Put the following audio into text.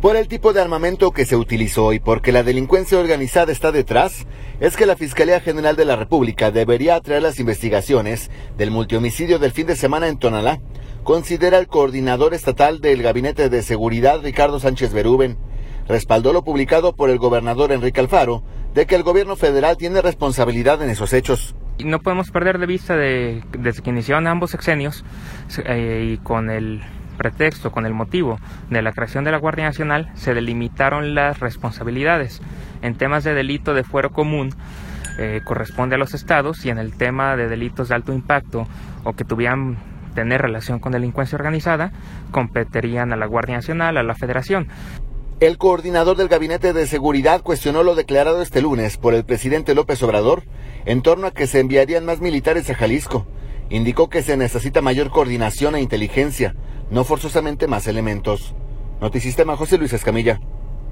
Por el tipo de armamento que se utilizó y porque la delincuencia organizada está detrás, es que la Fiscalía General de la República debería atraer las investigaciones del multihomicidio del fin de semana en Tonalá, considera el coordinador estatal del Gabinete de Seguridad, Ricardo Sánchez Berúben. Respaldó lo publicado por el gobernador Enrique Alfaro, de que el gobierno federal tiene responsabilidad en esos hechos. No podemos perder de vista desde que iniciaron ambos sexenios y con el pretexto, con el motivo de la creación de la Guardia Nacional, se delimitaron las responsabilidades. En temas de delito de fuero común corresponde a los estados, y en el tema de delitos de alto impacto o que tuvieran tener relación con delincuencia organizada, competirían a la Guardia Nacional, a la Federación. El coordinador del Gabinete de Seguridad cuestionó lo declarado este lunes por el presidente López Obrador en torno a que se enviarían más militares a Jalisco. Indicó que se necesita mayor coordinación e inteligencia, no forzosamente más elementos. Notisistema, José Luis Escamilla.